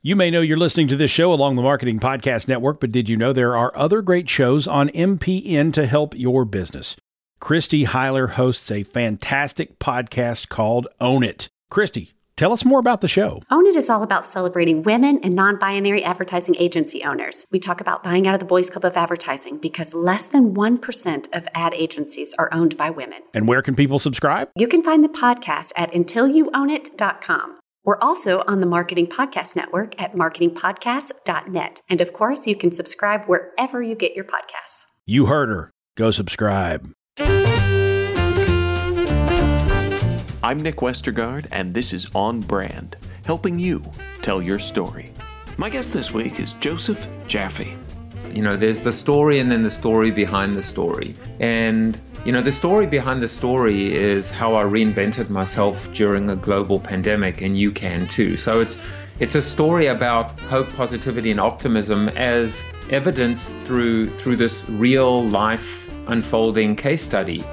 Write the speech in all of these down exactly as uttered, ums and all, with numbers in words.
You may know you're listening to this show along the Marketing Podcast Network, but did you know there are other great shows on M P N to help your business? Christy Heiler hosts a fantastic podcast called Own It. Christy, tell us more about the show. Own It is all about celebrating women and non-binary advertising agency owners. We talk about buying out of the Boys Club of Advertising because less than one percent of ad agencies are owned by women. And where can people subscribe? You can find the podcast at until you own it dot com. We're also on the Marketing Podcast Network at marketing podcast dot net. And of course, you can subscribe wherever you get your podcasts. You heard her. Go subscribe. I'm Nick Westergaard, and this is On Brand, helping you tell your story. My guest this week is Joseph Jaffe. You know, there's the story and then the story behind the story. And, you know, the story behind the story is how I reinvented myself during a global pandemic, and you can too. So it's it's a story about hope, positivity, and optimism as evidenced through through this real life unfolding case study.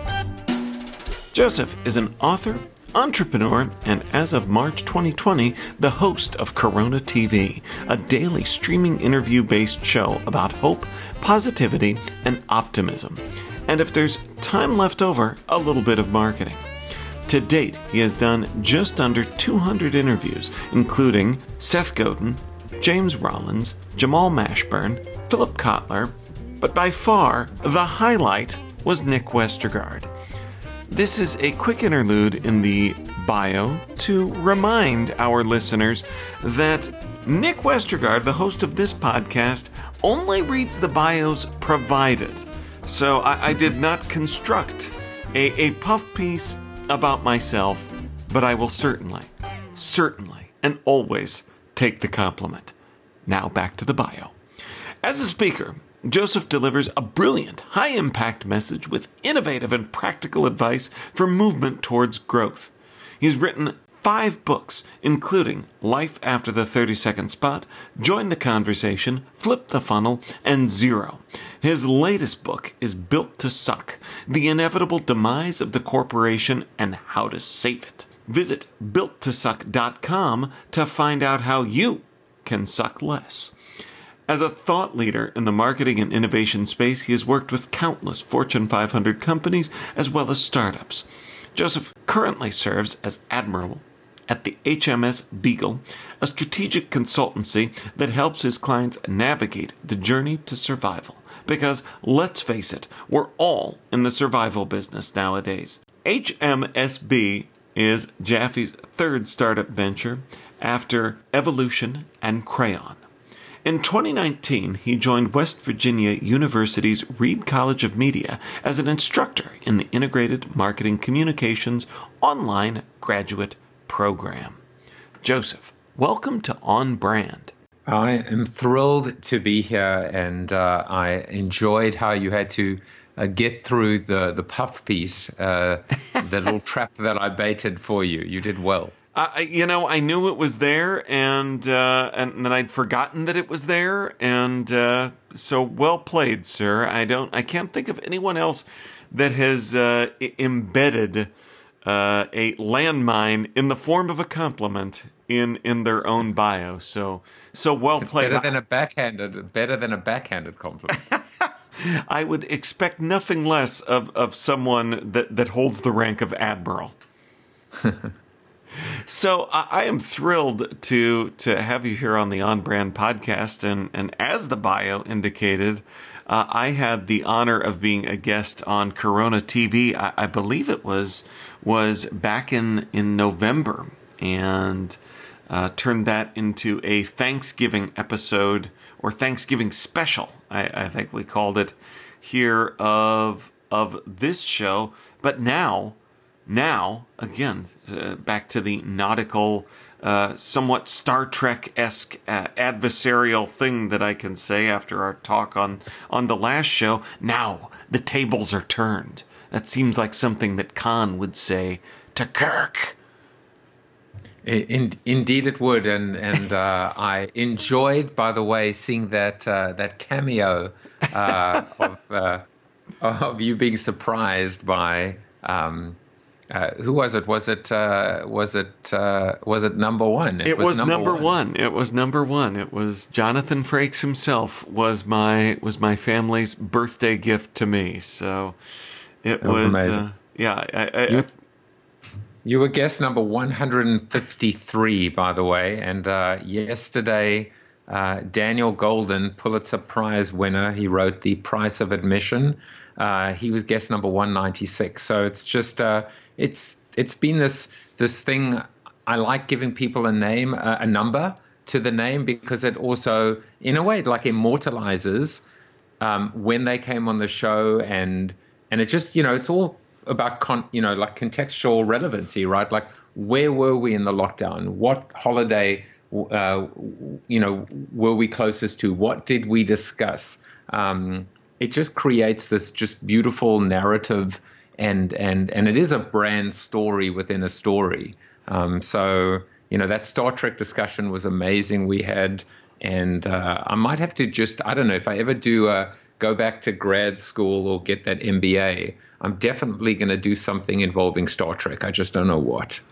Joseph is an author, entrepreneur, and as of March twenty twenty, the host of Corona T V, a daily streaming interview-based show about hope, positivity, and optimism. And if there's time left over, a little bit of marketing. To date, he has done just under two hundred interviews, including Seth Godin, James Rollins, Jamal Mashburn, Philip Kotler, but by far, the highlight was Nick Westergaard. This is a quick interlude in the bio to remind our listeners that Nick Westergaard, the host of this podcast, only reads the bios provided. So I, I did not construct a, a puff piece about myself, but I will certainly, certainly, and always take the compliment. Now back to the bio. As a speaker, Joseph delivers a brilliant, high-impact message with innovative and practical advice for movement towards growth. He's written five books, including Life After the thirty-Second Spot, Join the Conversation, Flip the Funnel, and Zero. His latest book is Built to Suck, The Inevitable Demise of the Corporation and How to Save It. Visit built to suck dot com to find out how you can suck less. As a thought leader in the marketing and innovation space, he has worked with countless Fortune five hundred companies as well as startups. Joseph currently serves as Admiral at the H M S Beagle, a strategic consultancy that helps his clients navigate the journey to survival. Because, let's face it, we're all in the survival business nowadays. H M S B is Jaffe's third startup venture after Evolution and Crayon. In twenty nineteen, he joined West Virginia University's Reed College of Media as an instructor in the Integrated Marketing Communications online graduate program. Joseph, welcome to On Brand. I am thrilled to be here, and uh, I enjoyed how you had to uh, get through the, the puff piece, uh, the little trap that I baited for you. You did well. I, you know, I knew it was there, and uh, and then I'd forgotten that it was there, and uh, so well played, sir. I don't, I can't think of anyone else that has uh, I- embedded uh, a landmine in the form of a compliment in in their own bio. So so well played. Better than a backhanded, better than a backhanded compliment. I would expect nothing less of of someone that that holds the rank of admiral. So I, I am thrilled to to have you here on the On Brand podcast, and, and as the bio indicated, uh, I had the honor of being a guest on Corona T V. I, I believe it was was back in, in November, and uh, turned that into a Thanksgiving episode, or Thanksgiving special, I, I think we called it here, of of this show. But now. Now, again, uh, back to the nautical, uh, somewhat Star Trek-esque uh, adversarial thing that I can say after our talk on, on the last show. Now, the tables are turned. That seems like something that Khan would say to Kirk. In, indeed it would, and and uh, I enjoyed, by the way, seeing that uh, that cameo uh, of uh, of you being surprised by... Um, Uh, who was it? Was it uh, was it uh, was it number one? It, it was, was number, number one. one. It was number one. It was Jonathan Frakes himself was my was my family's birthday gift to me. So it was, was amazing. Uh, yeah, I, I, you, I, you were guest number one hundred fifty-three, by the way, and uh, yesterday uh, Daniel Golden, Pulitzer Prize winner, he wrote The Price of Admission. Uh, he was guest number one ninety-six. So it's just uh, it's it's been this this thing. I like giving people a name, a, a number to the name, because it also, in a way, it like immortalizes um, when they came on the show, and and it just, you know, it's all about con, you know, like contextual relevancy, right? Like, where were we in the lockdown? What holiday, uh, you know, were we closest to? What did we discuss? Um, It just creates this just beautiful narrative, and and and it is a brand story within a story. Um, so, you know, that Star Trek discussion was amazing we had, and uh, I might have to just, I don't know, if I ever do uh, go back to grad school or get that M B A, I'm definitely going to do something involving Star Trek. I just don't know what.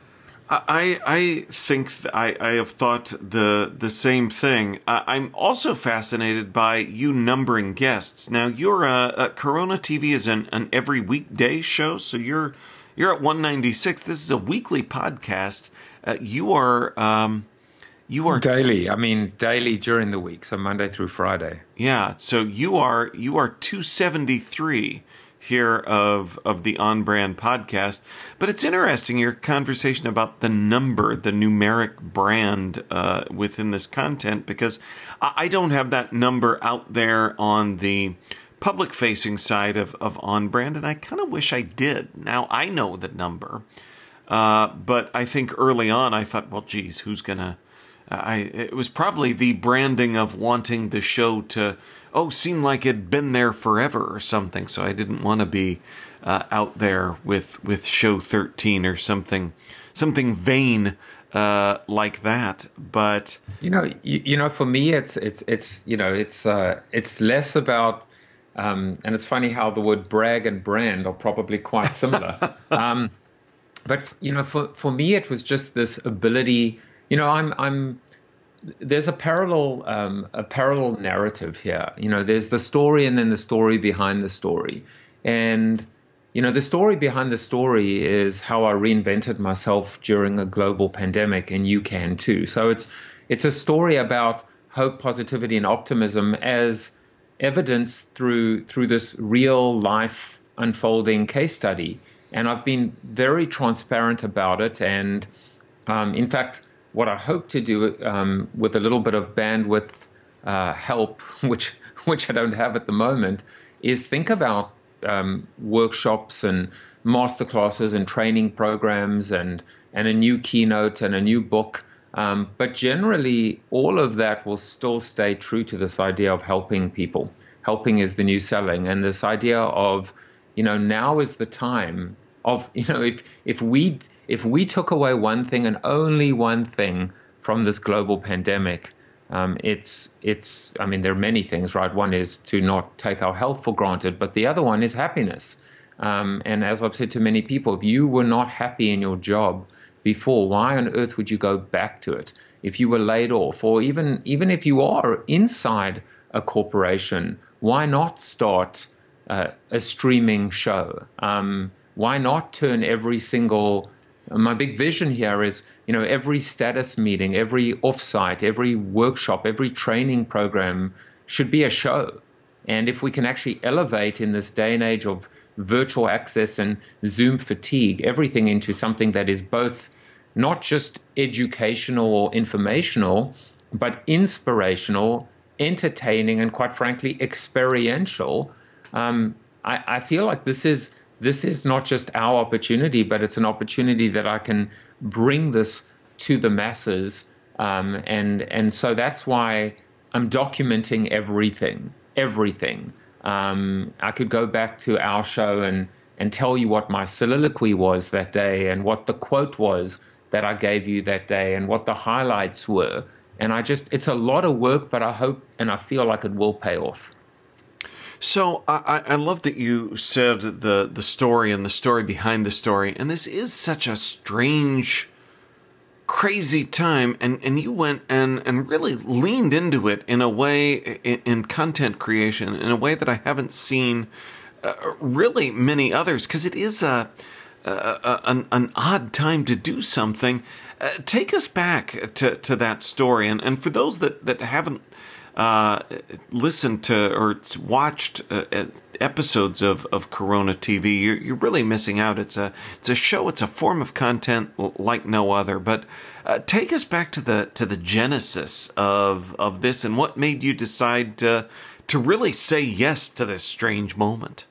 I I think th- I, I have thought the the same thing. I, I'm also fascinated by you numbering guests. Now, you're uh, uh, Corona T V is an, an every weekday show, so you're you're at one ninety-six. This is a weekly podcast. Uh, you are um, you are daily. I mean, daily during the week, so Monday through Friday. Yeah, so you are you are two seventy-three. Here of of the On Brand podcast. But it's interesting, your conversation about the number, the numeric brand uh, within this content, because I, I don't have that number out there on the public-facing side of, of On Brand, and I kind of wish I did. Now, I know the number, uh, but I think early on I thought, well, geez, who's going to... I it was probably the branding of wanting the show to, oh, seem like it'd been there forever or something. So I didn't want to be uh, out there with with show thirteen or something, something vain uh, like that. But you know, you, you know, for me, it's it's it's you know, it's uh, it's less about, um, and it's funny how the word brag and brand are probably quite similar. um, but you know, for for me, it was just this ability. You know, I'm, I'm, there's a parallel, um, a parallel narrative here. You know, there's the story and then the story behind the story. And, you know, the story behind the story is how I reinvented myself during a global pandemic, and you can too. So it's, it's a story about hope, positivity, and optimism as evidence through, through this real life unfolding case study. And I've been very transparent about it. And, um, in fact, what I hope to do um, with a little bit of bandwidth uh, help, which which I don't have at the moment, is think about um, workshops and masterclasses and training programs and and a new keynote and a new book. Um, but generally, all of that will still stay true to this idea of helping people. Helping is the new selling, and this idea of, you know, now is the time of, you know, if if we If we took away one thing and only one thing from this global pandemic, um, it's, it's, I mean, there are many things, right? One is to not take our health for granted, but the other one is happiness. Um, and as I've said to many people, if you were not happy in your job before, why on earth would you go back to it? If you were laid off, or even, even if you are inside a corporation, why not start uh, a streaming show? Um, why not turn every single My big vision here is, you know, every status meeting, every offsite, every workshop, every training program should be a show. And if we can actually elevate in this day and age of virtual access and Zoom fatigue, everything into something that is both not just educational or informational, but inspirational, entertaining, and quite frankly, experiential, um, I, I feel like this is This is not just our opportunity, but it's an opportunity that I can bring this to the masses. Um, and and so that's why I'm documenting everything, everything. Um, I could go back to our show and, and tell you what my soliloquy was that day and what the quote was that I gave you that day and what the highlights were. And I just, it's a lot of work, but I hope and I feel like it will pay off. So I, I love that you said the the story and the story behind the story, and this is such a strange, crazy time, and, and you went and, and really leaned into it in a way, in, in content creation, in a way that I haven't seen uh, really many others, because it is a, a, a an, an odd time to do something. Uh, take us back to, to that story, and, and for those that, that haven't Uh, listened to or watched uh, episodes of, of Corona T V, you're, you're really missing out. It's a it's a show. It's a form of content like no other. But uh, take us back to the to the genesis of of this, and what made you decide to to really say yes to this strange moment.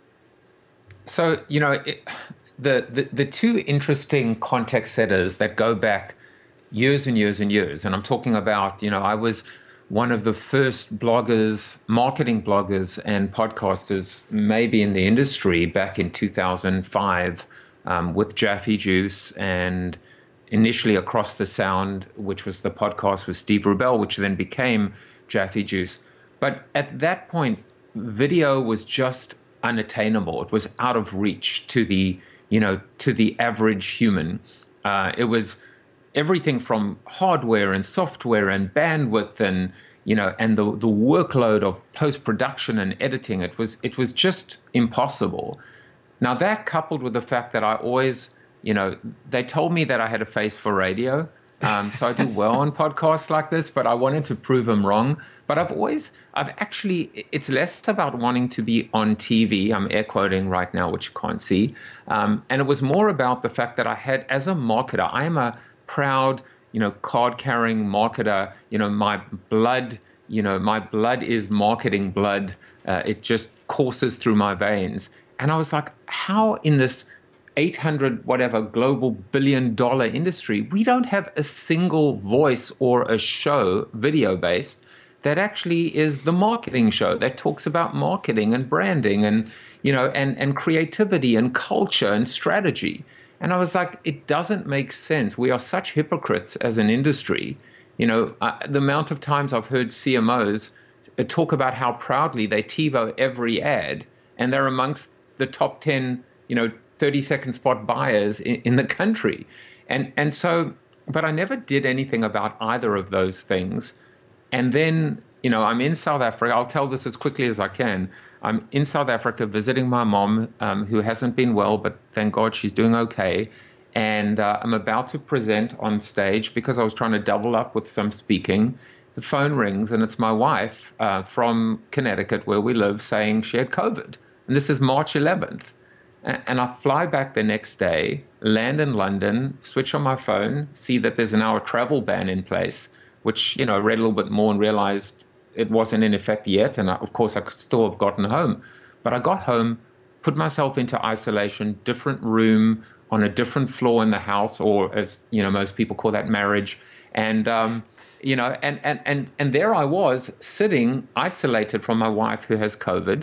So you know, it, the, the the two interesting context setters that go back years and years and years, and I'm talking about, you know, I was one of the first bloggers, marketing bloggers and podcasters maybe in the industry back in two thousand five um, with Jaffe Juice, and initially Across the Sound, which was the podcast with Steve Rubell, which then became Jaffe Juice. But at that point, video was just unattainable. It was out of reach to the, you know, to the average human. Uh, it was everything from hardware and software and bandwidth and, you know, and the the workload of post-production and editing. It was it was just impossible. Now that, coupled with the fact that I always, you know, they told me that I had a face for radio. Um, so I do well on podcasts like this, but I wanted to prove them wrong. But I've always, I've actually, it's less about wanting to be on T V. I'm air quoting right now, which you can't see. Um, and it was more about the fact that I had, as a marketer, I am a proud, you know, card-carrying marketer. You know, my blood, you know, my blood is marketing blood. Uh, it just courses through my veins. And I was like, how in this eight hundred whatever global billion dollar industry, we don't have a single voice or a show, video-based, that actually is the marketing show that talks about marketing and branding and, you know, and, and creativity and culture and strategy. And I was like, it doesn't make sense. We are such hypocrites as an industry. You know, uh, the amount of times I've heard C M Os talk about how proudly they TiVo every ad, and they're amongst the top ten, you know, thirty second spot buyers in, in the country. And, and so, but I never did anything about either of those things. And then, you know, I'm in South Africa. I'll tell this as quickly as I can. I'm in South Africa visiting my mom, um, who hasn't been well, but thank God she's doing okay. And uh, I'm about to present on stage because I was trying to double up with some speaking. The phone rings, and it's my wife uh, from Connecticut, where we live, saying she had COVID. And this is March eleventh. And I fly back the next day, land in London, switch on my phone, see that there's an hour travel ban in place, which, you know, I read a little bit more and realized it wasn't in effect yet. And I, of course, I could still have gotten home. But I got home, put myself into isolation, different room on a different floor in the house, or as, you know, most people call that marriage. And, um, you know, and, and, and, and there I was sitting isolated from my wife who has COVID.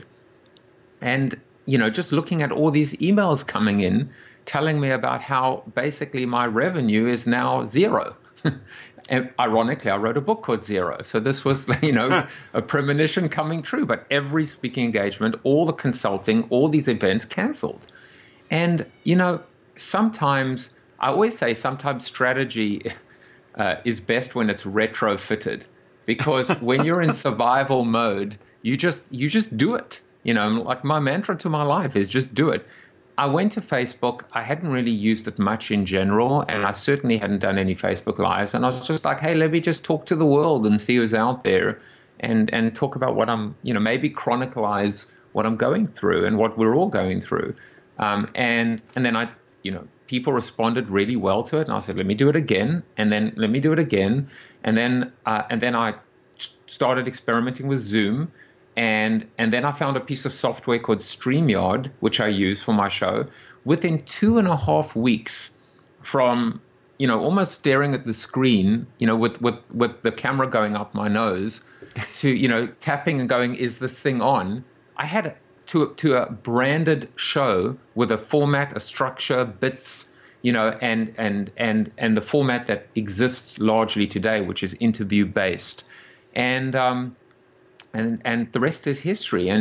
And, you know, just looking at all these emails coming in, telling me about how basically my revenue is now zero. And ironically, I wrote a book called Zero. So this was, you know, a premonition coming true. But every speaking engagement, all the consulting, all these events canceled. And, you know, sometimes, I always say sometimes strategy uh, is best when it's retrofitted. Because when you're in survival mode, you just you just do it. You know, like my mantra to my life is just do it. I went to Facebook. I hadn't really used it much in general, and I certainly hadn't done any Facebook Lives. And I was just like, hey, let me just talk to the world and see who's out there, and and talk about what I'm, you know, maybe chronicleize what I'm going through and what we're all going through. Um, and and then I, you know, people responded really well to it, and I said, let me do it again, and then let me do it again, and then uh, and then I started experimenting with Zoom. And and then I found a piece of software called StreamYard, which I use for my show. Within two and a half weeks from, you know, almost staring at the screen, you know, with, with, with the camera going up my nose, to, you know, tapping and going, is this thing on? I had a, to, to a branded show with a format, a structure, bits, you know, and, and, and, and the format that exists largely today, which is interview-based. And, um, And and the rest is history. And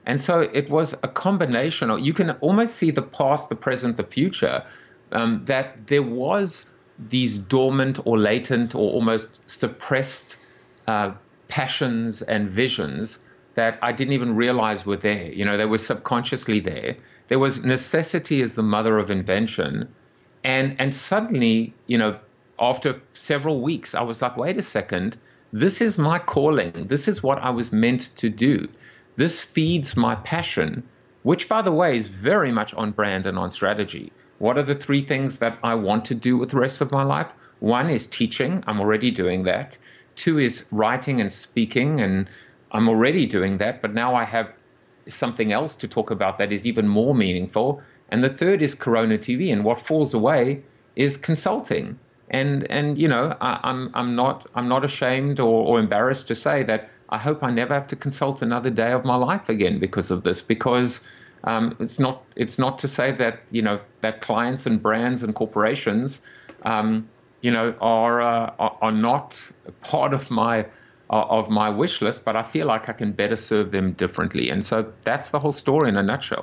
And so it was a combination of, you can almost see the past, the present, the future, um, that there was these dormant or latent or almost suppressed uh, passions and visions that I didn't even realize were there. You know, they were subconsciously there. There was necessity as the mother of invention. And, and suddenly, you know, after several weeks, I was like, wait a second, this is my calling. This is what I was meant to do. This feeds my passion, which, by the way, is very much on brand and on strategy. What are the three things that I want to do with the rest of my life? One is teaching. I'm already doing that. Two is writing and speaking, and I'm already doing that. But now I have something else to talk about that is even more meaningful. And the third is Corona T V. And what falls away is consulting. And and you know, I, I'm I'm not I'm not ashamed or, or embarrassed to say that I hope I never have to consult another day of my life again because of this. Because um, it's not it's not to say that you know that clients and brands and corporations, um, you know, are, uh, are are not part of my uh, of my wish list. But I feel like I can better serve them differently. And so that's the whole story in a nutshell.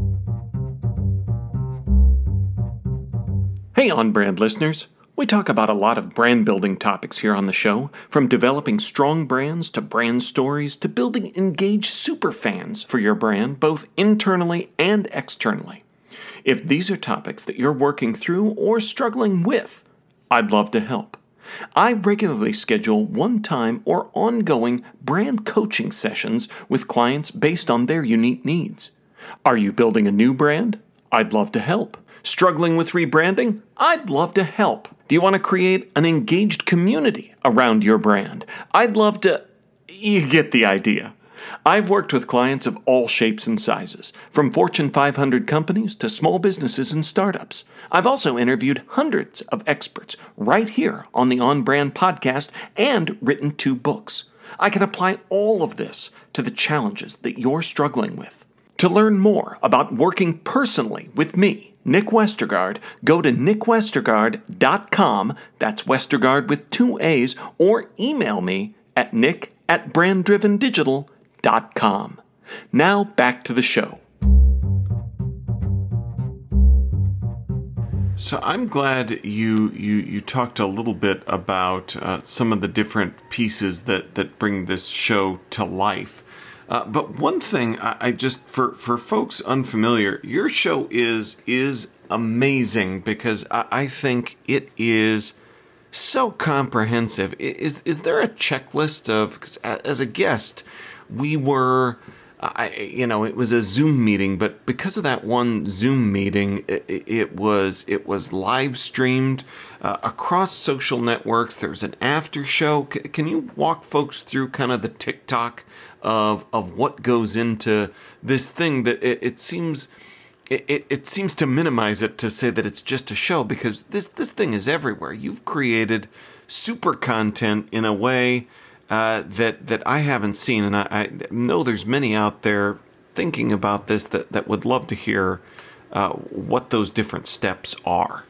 Hey, On Brand listeners. We talk about a lot of brand building topics here on the show, from developing strong brands to brand stories to building engaged superfans for your brand, both internally and externally. If these are topics that you're working through or struggling with, I'd love to help. I regularly schedule one-time or ongoing brand coaching sessions with clients based on their unique needs. Are you building a new brand? I'd love to help. Struggling with rebranding? I'd love to help. Do you want to create an engaged community around your brand? I'd love to... You get the idea. I've worked with clients of all shapes and sizes, from Fortune five hundred companies to small businesses and startups. I've also interviewed hundreds of experts right here on the On Brand podcast and written two books. I can apply all of this to the challenges that you're struggling with. To learn more about working personally with me, Nick Westergaard, go to nick westergaard dot com, that's Westergaard with two A's, or email me at nick at brand driven digital dot com. Now back to the show. So I'm glad you you you talked a little bit about uh, some of the different pieces that, that bring this show to life. Uh, but one thing I, I just, for, for folks unfamiliar, your show is is amazing because I, I think it is so comprehensive. Is is there a checklist of, because as a guest, we were, I, you know, it was a Zoom meeting, but because of that one Zoom meeting, it, it was it was live streamed uh, across social networks. There's an after show. C- can you walk folks through kind of the TikTok of of what goes into this thing that it, it seems it, it, it seems to minimize it to say that it's just a show, because this this thing is everywhere. You've created super content in a way uh, that that I haven't seen, and I, I know there's many out there thinking about this that, that would love to hear uh, what those different steps are.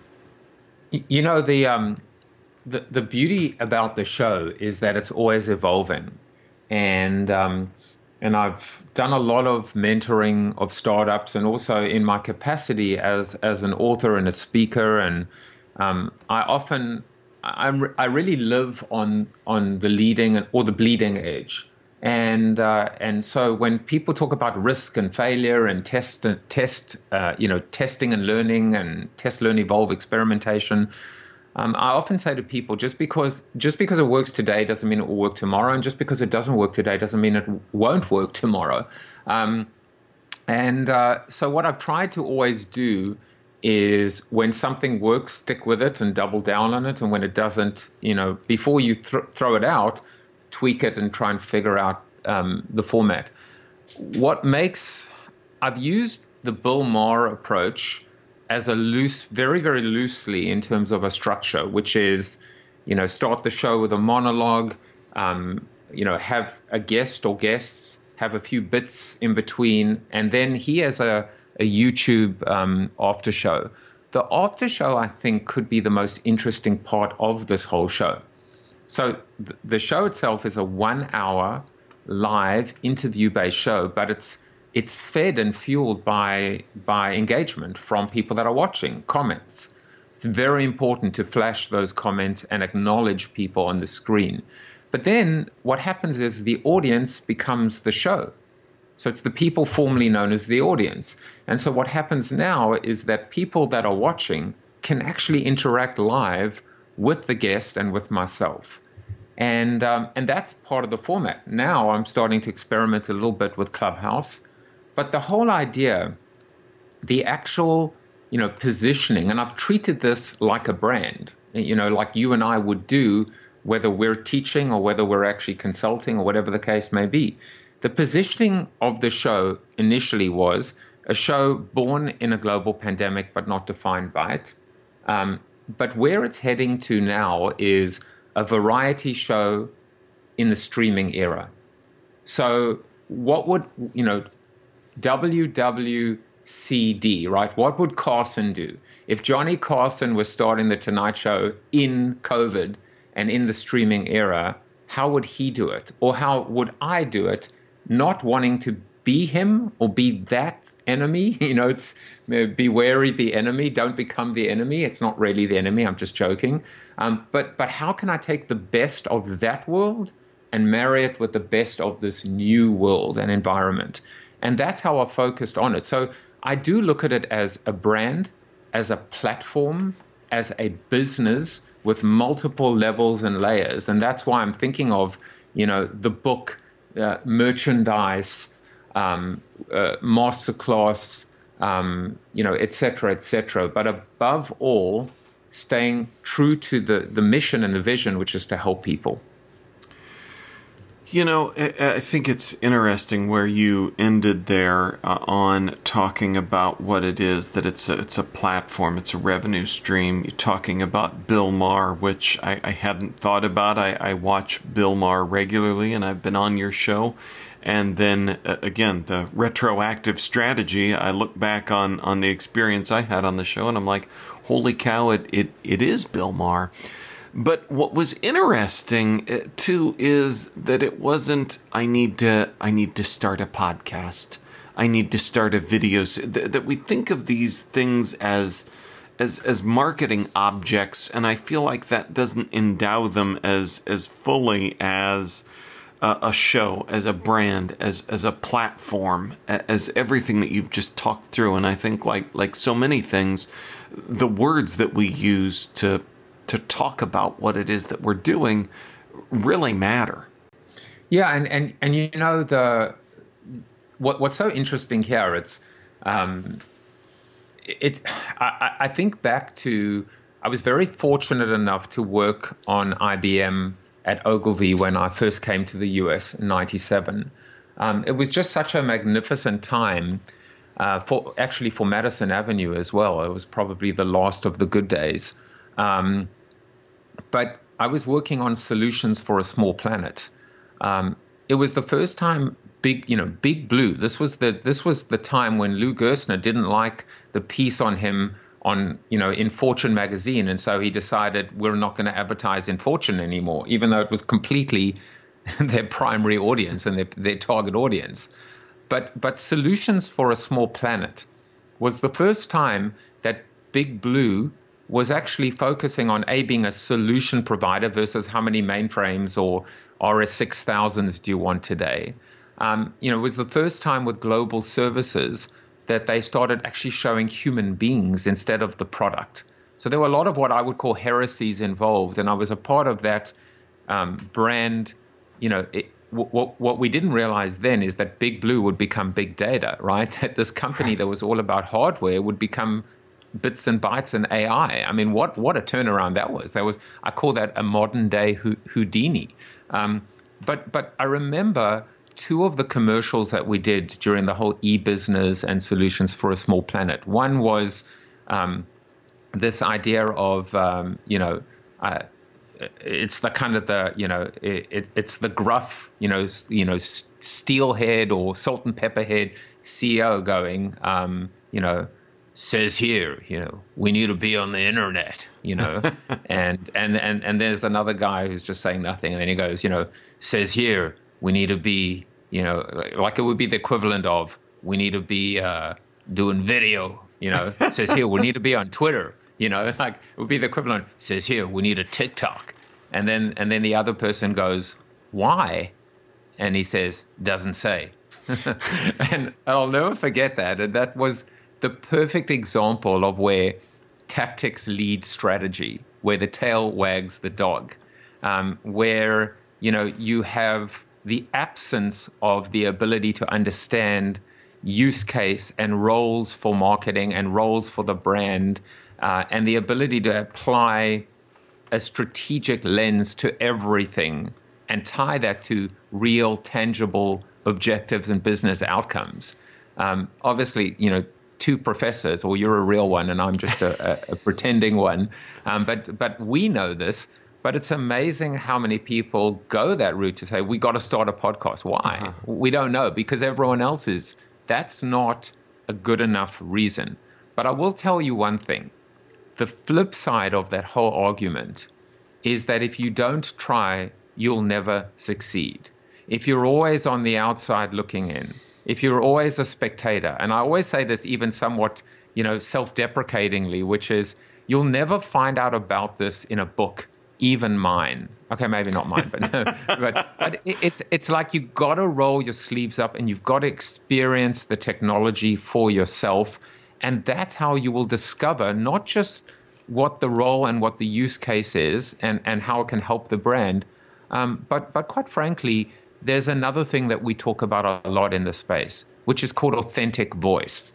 You know, the um the the beauty about the show is that it's always evolving. And um, and I've done a lot of mentoring of startups, and also in my capacity as as an author and a speaker. And um, I often I'm I really live on on the leading or the bleeding edge. And uh, and so when people talk about risk and failure and test test uh, you know testing and learning and test, learn, evolve, experimentation. Um, I often say to people, just because just because it works today doesn't mean it will work tomorrow, and just because it doesn't work today doesn't mean it won't work tomorrow. Um, and uh, so what I've tried to always do is, when something works, stick with it and double down on it, and when it doesn't, you know, before you th- throw it out, tweak it and try and figure out um, the format. What makes I've used the Bill Maher approach as a loose, very, very loosely in terms of a structure, which is, you know, start the show with a monologue, um, you know, have a guest or guests, have a few bits in between, and then he has a, a YouTube um, after show. The after show, I think, could be the most interesting part of this whole show. So th- the show itself is a one-hour live interview-based show, but it's it's fed and fueled by by engagement from people that are watching, comments. It's very important to flash those comments and acknowledge people on the screen. But then what happens is the audience becomes the show. So it's the people formerly known as the audience. And so what happens now is that people that are watching can actually interact live with the guest and with myself. And um, and that's part of the format. Now I'm starting to experiment a little bit with Clubhouse. But the whole idea, the actual, you know, positioning, and I've treated this like a brand, you know, like you and I would do, whether we're teaching or whether we're actually consulting or whatever the case may be. The positioning of the show initially was a show born in a global pandemic, but not defined by it. Um, but where it's heading to now is a variety show in the streaming era. So what would, you know, W W C D, right? What would Carson do? If Johnny Carson was starting the Tonight Show in COVID and in the streaming era, how would he do it? Or how would I do it? Not wanting to be him or be that enemy. You know, it's be wary the enemy. Don't become the enemy. It's not really the enemy. I'm just joking. Um, but but how can I take the best of that world and marry it with the best of this new world and environment? And that's how I focused on it. So I do look at it as a brand, as a platform, as a business with multiple levels and layers. And that's why I'm thinking of, you know, the book, uh, merchandise, um, uh, masterclass, um, you know, et cetera, et cetera. But above all, staying true to the, the mission and the vision, which is to help people. You know, I think it's interesting where you ended there uh, on talking about what it is, that it's a, it's a platform, it's a revenue stream. You're talking about Bill Maher, which I, I hadn't thought about. I, I watch Bill Maher regularly, and I've been on your show. And then, uh, again, the retroactive strategy, I look back on, on the experience I had on the show, and I'm like, holy cow, it, it, it is Bill Maher. But what was interesting too is that it wasn't I need to I need to start a podcast. I need to start a video. That we think of these things as as as marketing objects, and I feel like that doesn't endow them as as fully as a, a show, as a brand, as as a platform, as everything that you've just talked through. And I think like like so many things, the words that we use to to talk about what it is that we're doing really matter. Yeah, and, and, and you know, the what what's so interesting here, it's um, it. I, I think back to, I was very fortunate enough to work on I B M at Ogilvy when I first came to the U S in ninety-seven. Um, it was just such a magnificent time uh, for actually for Madison Avenue as well. It was probably the last of the good days. Um, But I was working on solutions for a small planet. Um, it was the first time big, you know, Big Blue. This was the this was the time when Lou Gerstner didn't like the piece on him on, you know, in Fortune magazine, and so he decided we're not going to advertise in Fortune anymore, even though it was completely their primary audience and their, their target audience. But but solutions for a small planet was the first time that Big Blue was actually focusing on A, being a solution provider versus how many mainframes or R S six thousands do you want today. Um, you know, it was the first time with global services that they started actually showing human beings instead of the product. So there were a lot of what I would call heresies involved, and I was a part of that um, brand. You know, it, what, what we didn't realize then is that Big Blue would become big data, right? That this company that was all about hardware would become bits and bytes and A I. I mean, what what a turnaround that was. That was I call that a modern day Houdini. Um, but but I remember two of the commercials that we did during the whole e-business and solutions for a small planet. One was um, this idea of um, you know uh, it's the kind of the you know it, it, it's the gruff you know you know steelhead or salt and pepper head C E O going um, you know. says here, you know, we need to be on the internet, you know, and, and, and, and there's another guy who's just saying nothing. And then he goes, you know, says here, we need to be, you know, like, like it would be the equivalent of we need to be uh, doing video. You know, it says here, we need to be on Twitter. You know, like it would be the equivalent. It says here, we need a TikTok. And then and then the other person goes, why? And he says, doesn't say. And I'll never forget that. And that was the perfect example of where tactics lead strategy, where the tail wags the dog, um, where, you know, you have the absence of the ability to understand use case and roles for marketing and roles for the brand, uh, and the ability to apply a strategic lens to everything and tie that to real, tangible objectives and business outcomes. Um, obviously, you know, two professors, or you're a real one and I'm just a, a, a pretending one. Um, but but we know this. But it's amazing how many people go that route to say, we got to start a podcast. Why? Uh-huh. We don't know, because everyone else is. That's not a good enough reason. But I will tell you one thing. The flip side of that whole argument is that if you don't try, you'll never succeed. If you're always on the outside looking in, if you're always a spectator, and I always say this even somewhat, you know, self-deprecatingly, which is you'll never find out about this in a book, even mine. Okay, maybe not mine, but no, but, but it, it's it's like you got to roll your sleeves up and you've got to experience the technology for yourself, and that's how you will discover not just what the role and what the use case is and, and how it can help the brand, um, but but quite frankly, there's another thing that we talk about a lot in the space, which is called authentic voice.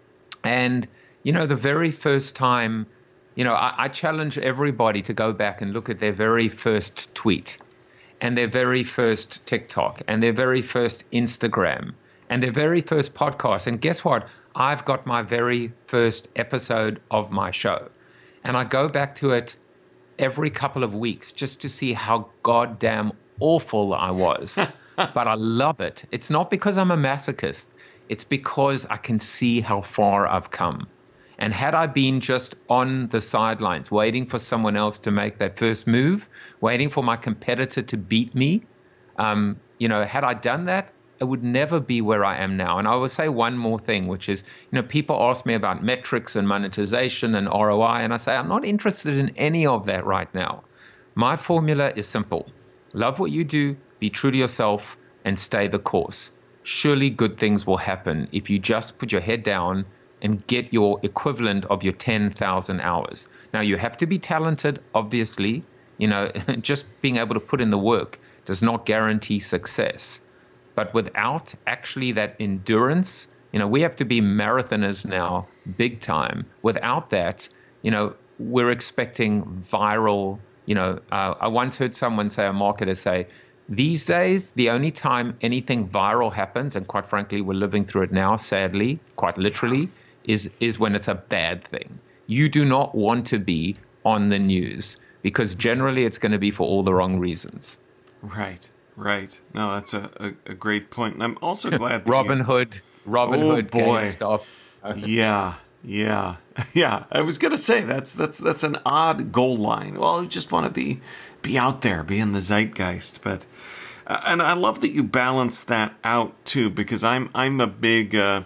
And, you know, the very first time, you know, I, I challenge everybody to go back and look at their very first tweet and their very first TikTok and their very first Instagram and their very first podcast. And guess what? I've got my very first episode of my show. And I go back to it every couple of weeks just to see how goddamn awful I was. But I love it. It's not because I'm a masochist. It's because I can see how far I've come. And had I been just on the sidelines, waiting for someone else to make that first move, waiting for my competitor to beat me, um, you know, had I done that, I would never be where I am now. And I will say one more thing, which is, you know, people ask me about metrics and monetization and R O I, and I say, I'm not interested in any of that right now. My formula is simple. Love what you do, be true to yourself, and stay the course. Surely good things will happen if you just put your head down and get your equivalent of your ten thousand hours. Now, you have to be talented, obviously. You know, just being able to put in the work does not guarantee success. But without actually that endurance, you know, we have to be marathoners now, big time. Without that, you know, we're expecting viral, you know, uh, I once heard someone say, a marketer say, these days, the only time anything viral happens, and quite frankly, we're living through it now, sadly, quite literally, is is when it's a bad thing. You do not want to be on the news because generally it's going to be for all the wrong reasons. Right, right. No, that's a, a, a great point. And I'm also glad that Robin you... Hood, Robin oh, Hood, boy. GameStop. yeah, yeah, yeah. I was going to say that's that's that's an odd goal line. Well, you just want to be be out there, be in the zeitgeist, but. Uh, and I love that you balance that out too, because I'm I'm a big uh,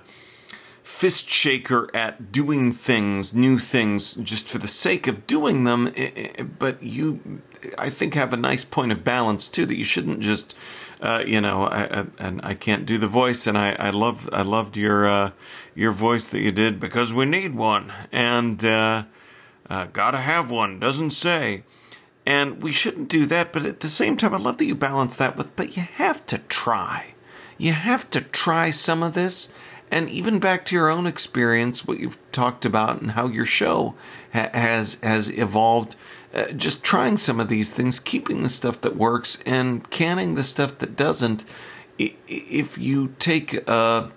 fist shaker at doing things, new things, just for the sake of doing them. But you, I think, have a nice point of balance too. That you shouldn't just, uh, you know, I, I, and I can't do the voice, and I, I love I loved your uh, your voice that you did, because we need one, and uh, uh, gotta have one. Doesn't say. And we shouldn't do that, but at the same time, I love that you balance that with, but you have to try. You have to try some of this. And even back to your own experience, what you've talked about and how your show ha- has has evolved, uh, just trying some of these things, keeping the stuff that works and canning the stuff that doesn't. If you take, uh,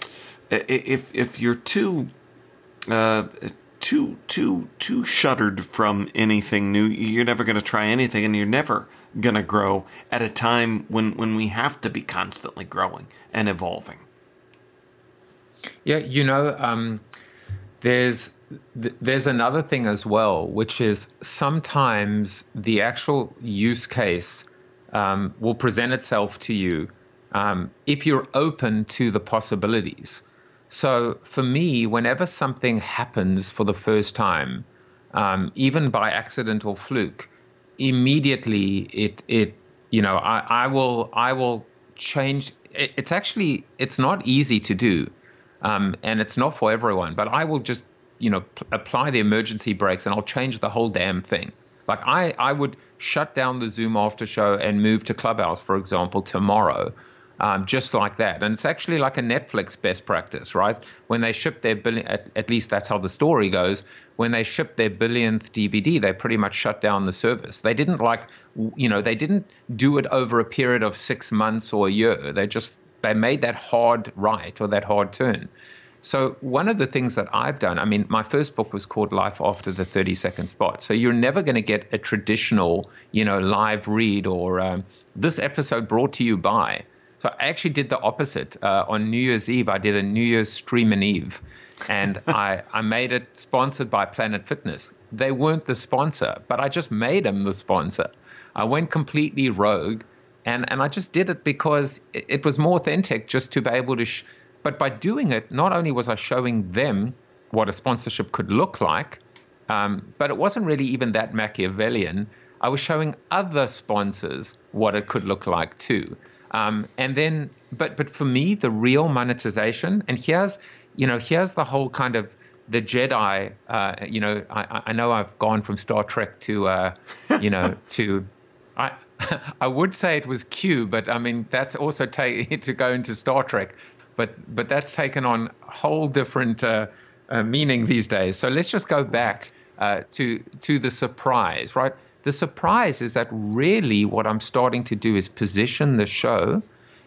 if if you're too... Uh, Too, too, too shuttered from anything new, you're never going to try anything, and you're never going to grow at a time when, when we have to be constantly growing and evolving. Yeah, you know, um, there's th- there's another thing as well, which is sometimes the actual use case um, will present itself to you um, if you're open to the possibilities. So for me, whenever something happens for the first time, um, even by accident or fluke, immediately it it you know I, I will I will change. It, it's actually it's not easy to do, um, and it's not for everyone. But I will just you know p- apply the emergency brakes, and I'll change the whole damn thing. Like I I would shut down the Zoom after show and move to Clubhouse, for example, tomorrow. Um, just like that. And it's actually like a Netflix best practice, right? When they ship their billion, at, at least that's how the story goes, when they ship their billionth D V D, they pretty much shut down the service. They didn't like, you know, they didn't do it over a period of six months or a year. They just, they made that hard right or that hard turn. So one of the things that I've done, I mean, my first book was called Life After the thirty second Spot. So you're never going to get a traditional, you know, live read or um, this episode brought to you by. So I actually did the opposite. Uh, on New Year's Eve, I did a New Year's Stream and Eve, and I, I made it sponsored by Planet Fitness. They weren't the sponsor, but I just made them the sponsor. I went completely rogue, and, and I just did it because it, it was more authentic just to be able to, sh- but by doing it, not only was I showing them what a sponsorship could look like, um, but it wasn't really even that Machiavellian. I was showing other sponsors what it could look like too. Um, and then, but but for me, the real monetization, and here's, you know, here's the whole kind of the Jedi. Uh, you know, I, I know I've gone from Star Trek to, uh, you know, to, I I would say it was Q, but I mean that's also take to go into Star Trek, but but that's taken on a whole different uh, uh, meaning these days. So let's just go back uh, to to the surprise, right? The surprise is that really what I'm starting to do is position the show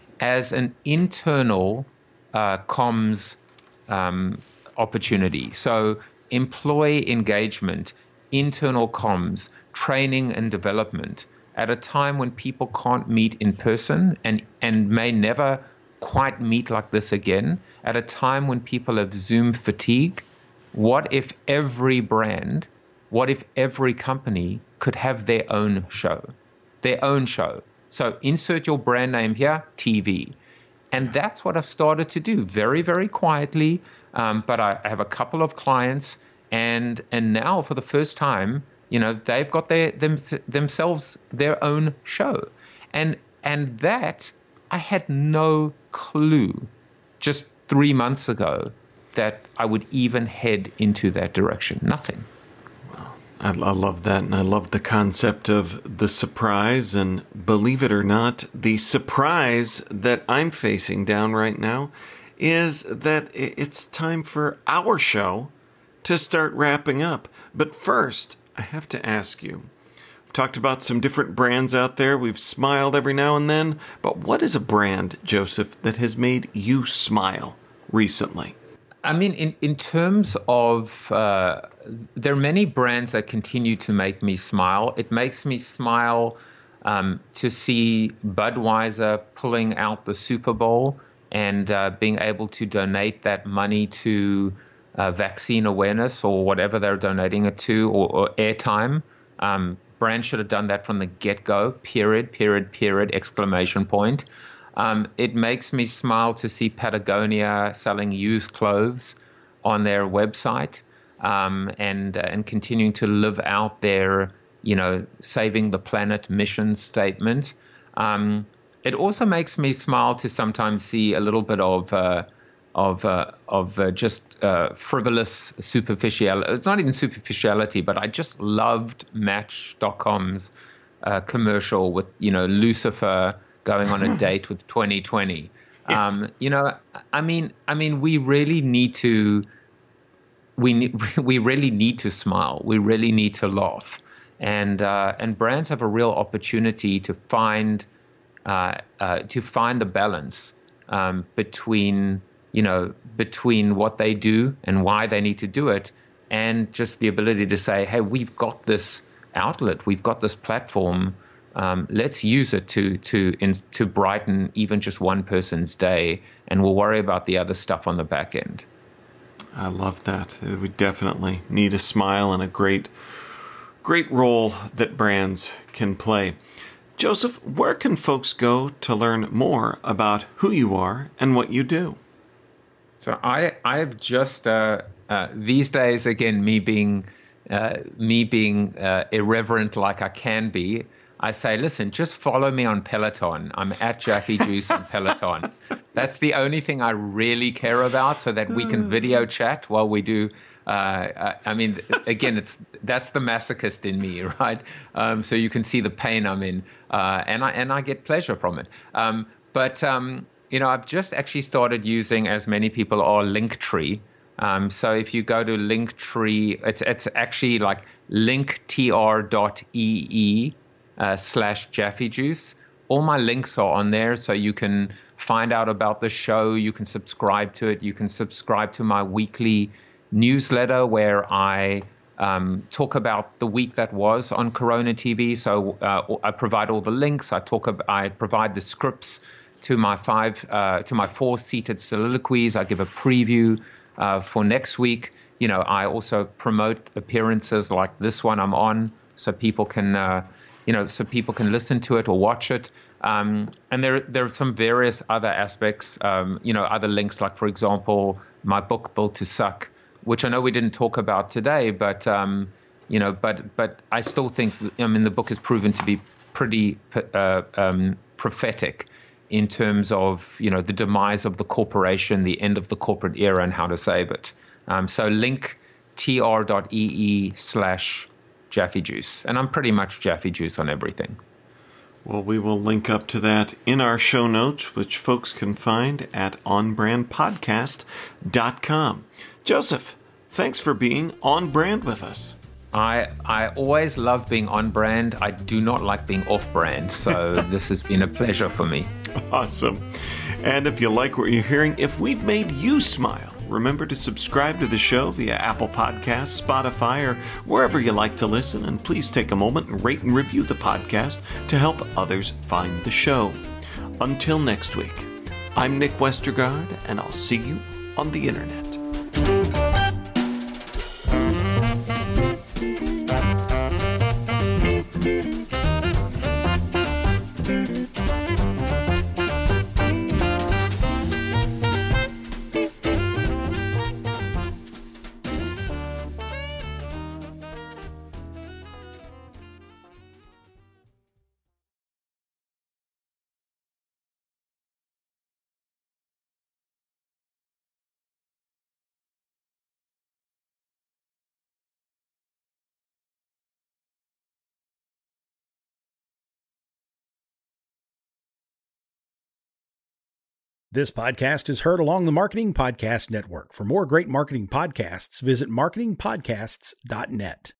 as an internal uh, comms um, opportunity. So employee engagement, internal comms, training and development at a time when people can't meet in person and, and may never quite meet like this again, at a time when people have Zoom fatigue. What if every brand, what if every company could have their own show, their own show? So insert your brand name here, T V. And that's what I've started to do very, very quietly. Um, but I have a couple of clients, and and now for the first time, you know, they've got their them, themselves their own show. And and that I had no clue just three months ago that I would even head into that direction. Nothing. I, I love that, and I love the concept of the surprise, and believe it or not, the surprise that I'm facing down right now is that it's time for our show to start wrapping up. But first, I have to ask you, we've talked about some different brands out there, we've smiled every now and then, but what is a brand, Joseph, that has made you smile recently? I mean, in, in terms of, uh, there are many brands that continue to make me smile. It makes me smile um, to see Budweiser pulling out the Super Bowl and uh, being able to donate that money to uh, vaccine awareness or whatever they're donating it to, or, or airtime. Um, brands should have done that from the get-go, period, period, period, exclamation point. Um, it makes me smile to see Patagonia selling used clothes on their website um, and uh, and continuing to live out their, you know, saving the planet mission statement. Um, it also makes me smile to sometimes see a little bit of uh, of uh, of uh, just uh, frivolous superficiality. It's not even superficiality, but I just loved Match dot com's uh, commercial with, you know, Lucifer going on a date with twenty twenty. Yeah. Um, you know, I mean, I mean, we really need to, we need, we really need to smile. We really need to laugh, and uh, and brands have a real opportunity to find, uh, uh, to find the balance um, between, you know, between what they do and why they need to do it, and just the ability to say, hey, we've got this outlet, we've got this platform. Um, let's use it to to in, to brighten even just one person's day, and we'll worry about the other stuff on the back end. I love that. We definitely need a smile and a great, great role that brands can play. Joseph, where can folks go to learn more about who you are and what you do? So I I've just uh, uh, these days, again, me being uh, me being uh, irreverent like I can be, I say, listen, just follow me on Peloton. I'm at Jaffe Juice on Peloton. That's the only thing I really care about, so that we can video chat while we do. Uh, I mean, again, it's that's the masochist in me, right? Um, so you can see the pain I'm in, uh, and I and I get pleasure from it. Um, but um, you know, I've just actually started using, as many people are, Linktree. Um, so if you go to Linktree, it's it's actually like linktr dot e e uh, slash Jaffe Juice. All my links are on there, so you can find out about the show. You can subscribe to it. You can subscribe to my weekly newsletter where I um, talk about the week that was on Corona T V. So uh, I provide all the links. I talk. About, I provide the scripts to my five, uh, to my four seated soliloquies. I give a preview uh, for next week. You know, I also promote appearances like this one I'm on, so people can, uh, you know, so people can listen to it or watch it. Um, and there, there are some various other aspects. Um, you know, other links, like for example, my book Built to Suck, which I know we didn't talk about today, but um, you know, but but I still think, I mean, the book has proven to be pretty uh, um, prophetic in terms of, you know, the demise of the corporation, the end of the corporate era, and how to save it. Um, so link tr dot e e slash Jaffe Juice, and I'm pretty much Jaffe Juice on everything. Well, we will link up to that in our show notes, which folks can find at on brand podcast dot com. Joseph, thanks for being on brand with us. I I always love being on brand. I do not like being off brand. So this has been a pleasure for me. Awesome. And if you like what you're hearing, if we've made you smile, remember to subscribe to the show via Apple Podcasts, Spotify, or wherever you like to listen. And please take a moment and rate and review the podcast to help others find the show. Until next week, I'm Nick Westergaard, and I'll see you on the internet. This podcast is heard along the Marketing Podcast Network. For more great marketing podcasts, visit marketing podcasts dot net.